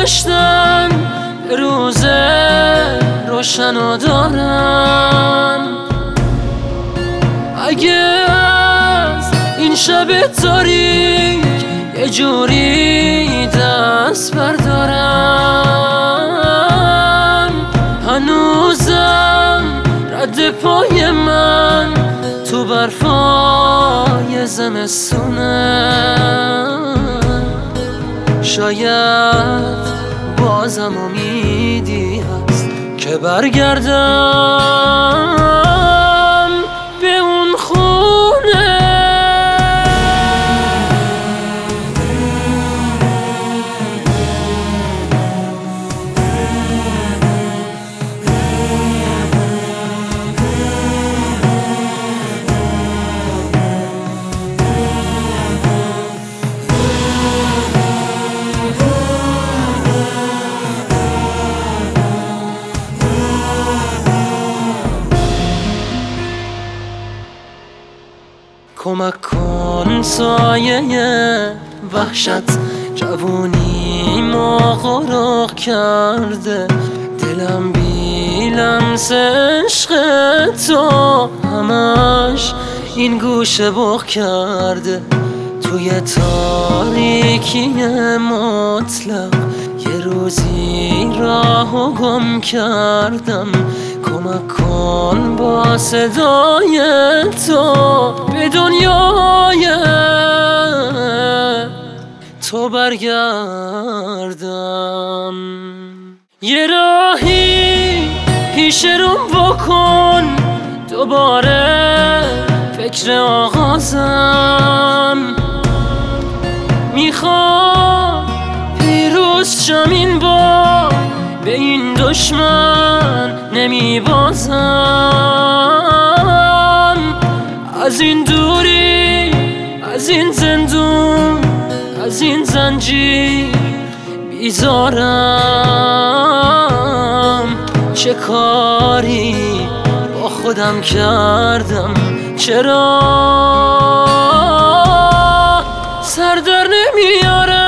گذشتن به روز روشن و دارم. اگه از این شب تاریک یه جوری دست بردارم، هنوزم رد پای من تو برفای زمستونه. شاید بازم امیدی هست که برگردم به اون خونه. کمک کن سایه وحشت جوونیمو غرق کرده، دلم بی لمس عشق تو همش این گوشه بغ کرده. توی تاریکی مطلق یه روزی راهو گم کردم. کمک کن با صدای تو به دنیای تو برگردم. یه راهی پیش روم بکن دوباره فکر آغازم. میخوام پیروز شم این بار، به این دشمن نمیبازم. از این دوری، از این زندون، از این زنجیر بیزارم. چه کاری با خودم کردم، چرا سر در نمیارم.